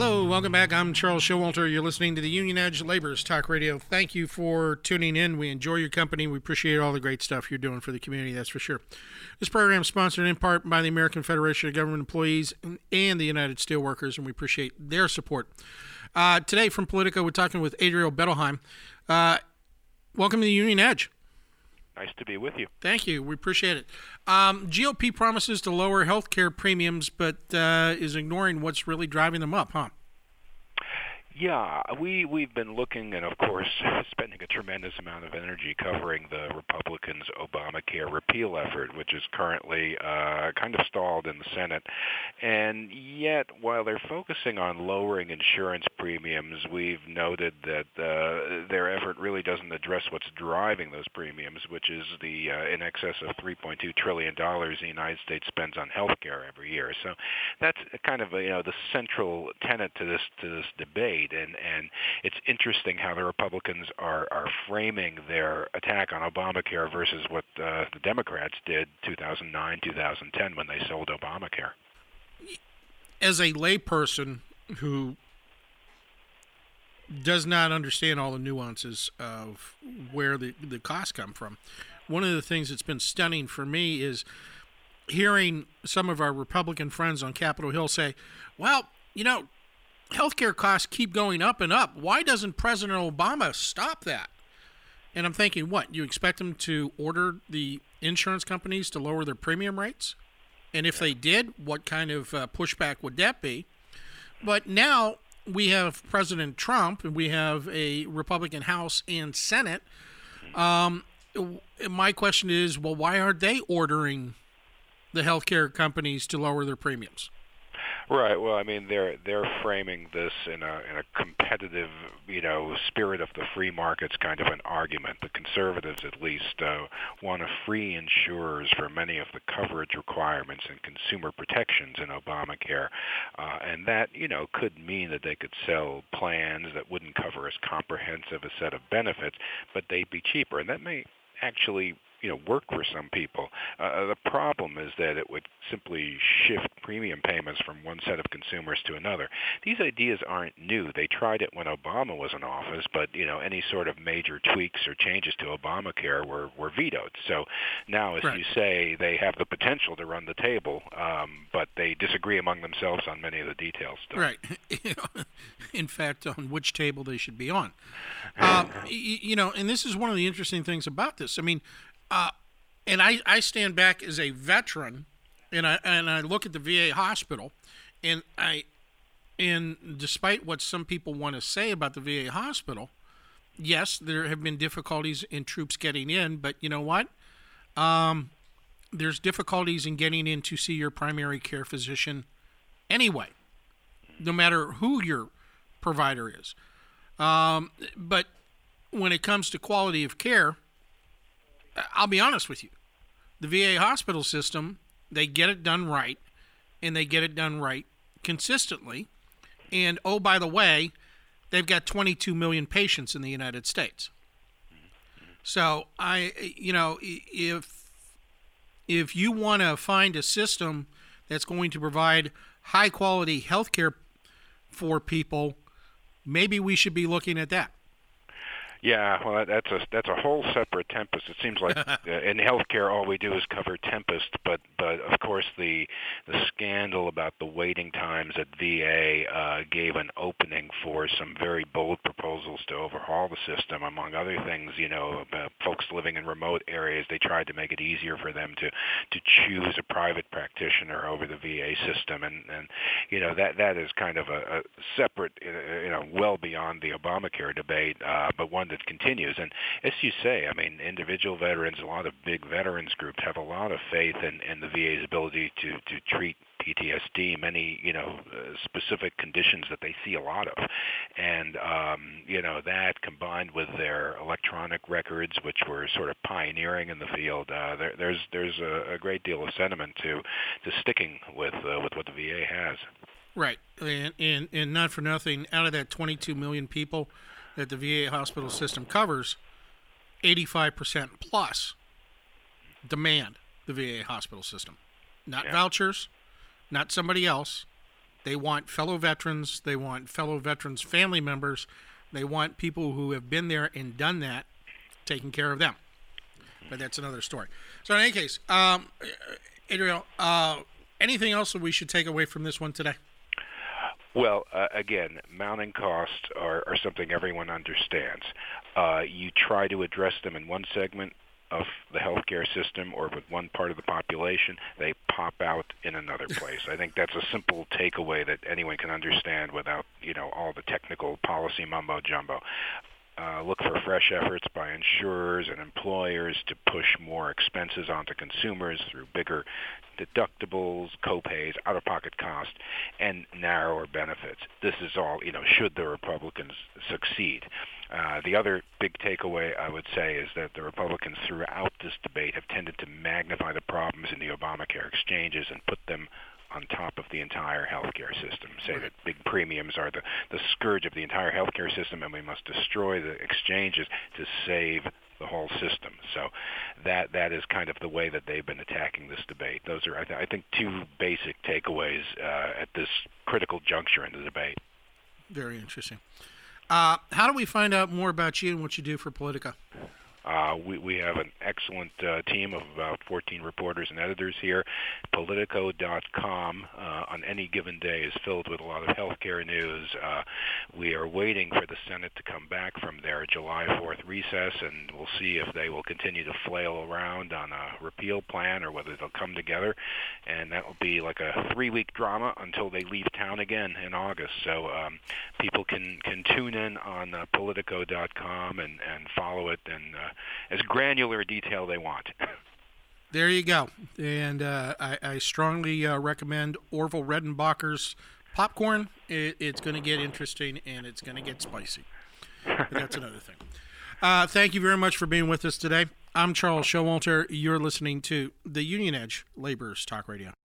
Hello, welcome back. I'm Charles Showalter. You're listening to the Union Edge Laborers Talk Radio. Thank you for tuning in. We enjoy your company. We appreciate all the great stuff you're doing for the community, that's for sure. This program is sponsored in part by the American Federation of Government Employees and the United Steelworkers, and we appreciate their support. Today from Politico, we're talking with Adriel Bettelheim. Welcome to the Union Edge. Nice to be with you. Thank you. We appreciate it. GOP promises to lower health care premiums, but is ignoring what's really driving them up, huh? Yeah, we've been looking and, of course, spending a tremendous amount of energy covering the Republicans' Obamacare repeal effort, which is currently kind of stalled in the Senate. And yet, while they're focusing on lowering insurance premiums, we've noted that their effort really doesn't address what's driving those premiums, which is the in excess of $3.2 trillion the United States spends on health care every year. So that's kind of the central tenet to this debate. And it's interesting how the Republicans are framing their attack on Obamacare versus what the Democrats did 2009, 2010 when they sold Obamacare. As a layperson who does not understand all the nuances of where the costs come from, one of the things that's been stunning for me is hearing some of our Republican friends on Capitol Hill say, well, healthcare costs keep going up and up. Why doesn't President Obama stop that? And I'm thinking, what? You expect him to order the insurance companies to lower their premium rates? And if they did, what kind of pushback would that be? But now we have President Trump, and we have a Republican House and Senate. My question is, well, why aren't they ordering the healthcare companies to lower their premiums? Right. Well, I mean, they're framing this in a competitive, spirit of the free markets kind of an argument. The conservatives, at least, want to free insurers for many of the coverage requirements and consumer protections in Obamacare, and that could mean that they could sell plans that wouldn't cover as comprehensive a set of benefits, but they'd be cheaper, and that may actually work for some people. The problem is that it would simply shift premium payments from one set of consumers to another. These ideas aren't new. They tried it when Obama was in office, but any sort of major tweaks or changes to Obamacare were vetoed. So now, as you say, they have the potential to run the table, but they disagree among themselves on many of the details still. Right. In fact, on which table they should be on. And this is one of the interesting things about this. I mean, and I stand back as a veteran, and I look at the VA hospital, and despite what some people want to say about the VA hospital, yes, there have been difficulties in troops getting in, but you know what? There's difficulties in getting in to see your primary care physician anyway, no matter who your provider is. But when it comes to quality of care, I'll be honest with you. The VA hospital system, they get it done right, and they get it done right consistently. And, oh, by the way, they've got 22 million patients in the United States. So, if you want to find a system that's going to provide high-quality health care for people, maybe we should be looking at that. Yeah, well, that's a whole separate tempest. It seems like in healthcare, all we do is cover tempest. But of course, the scandal about the waiting times at VA gave an opening for some very bold proposals to overhaul the system. Among other things, folks living in remote areas, they tried to make it easier for them to choose a private practitioner over the VA system, and that is kind of a separate, well beyond the Obamacare debate, but one that continues. And as you say, I mean, individual veterans, a lot of big veterans groups have a lot of faith in the VA's ability to treat PTSD, many, specific conditions that they see a lot of. And, that combined with their electronic records, which were sort of pioneering in the field, there's a great deal of sentiment to sticking with what the VA has. Right. And not for nothing, out of that 22 million people that the VA hospital system covers, 85% plus demand the VA hospital system. Not vouchers, not somebody else, They want fellow veterans. They want fellow veterans' family members. They want people who have been there and done that, taking care of them. But that's another story. So in any case, Adriel, anything else that we should take away from this one today? Well, again, mounting costs are something everyone understands. You try to address them in one segment of the healthcare system or with one part of the population, they pop out in another place. I think that's a simple takeaway that anyone can understand without, all the technical policy mumbo jumbo. Look for fresh efforts by insurers and employers to push more expenses onto consumers through bigger deductibles, co-pays, out-of-pocket costs, and narrower benefits. This is all, should the Republicans succeed. The other big takeaway, I would say, is that the Republicans throughout this debate have tended to magnify the problems in the Obamacare exchanges and put them on top of the entire healthcare system, say that big premiums are the scourge of the entire healthcare system and we must destroy the exchanges to save the whole system. So that is kind of the way that they've been attacking this debate. Those are, I think, two basic takeaways at this critical juncture in the debate. Very interesting. How do we find out more about you and what you do for Politica? We have an excellent team of about 14 reporters and editors here. Politico.com on any given day is filled with a lot of healthcare news. We are waiting for the Senate to come back from their July 4th recess, and we'll see if they will continue to flail around on a repeal plan or whether they'll come together. And that will be like a 3-week drama until they leave town again in August. So people can tune in on Politico.com and follow it and as granular a detail they want. There you go. And I strongly recommend Orville Redenbacher's Popcorn. It's going to get interesting and it's going to get spicy. But that's another thing. Thank you very much for being with us today. I'm Charles Showalter. You're listening to the Union Edge Laborers Talk Radio.